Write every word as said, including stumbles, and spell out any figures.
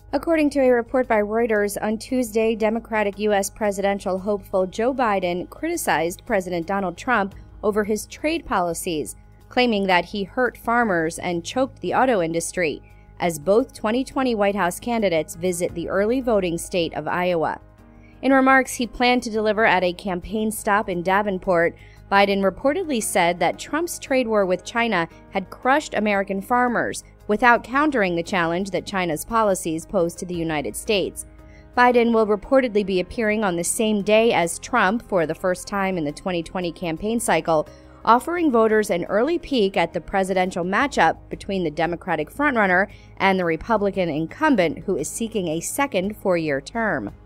According to a report by Reuters, on Tuesday, Democratic U S presidential hopeful Joe Biden criticized President Donald Trump over his trade policies, claiming that he hurt farmers and choked the auto industry, as both twenty twenty White House candidates visit the early voting state of Iowa. In remarks he planned to deliver at a campaign stop in Davenport, Biden reportedly said that Trump's trade war with China had crushed American farmers, without countering the challenge that China's policies pose to the United States. Biden will reportedly be appearing on the same day as Trump for the first time in the twenty twenty campaign cycle, offering voters an early peek at the presidential matchup between the Democratic frontrunner and the Republican incumbent who is seeking a second four-year term.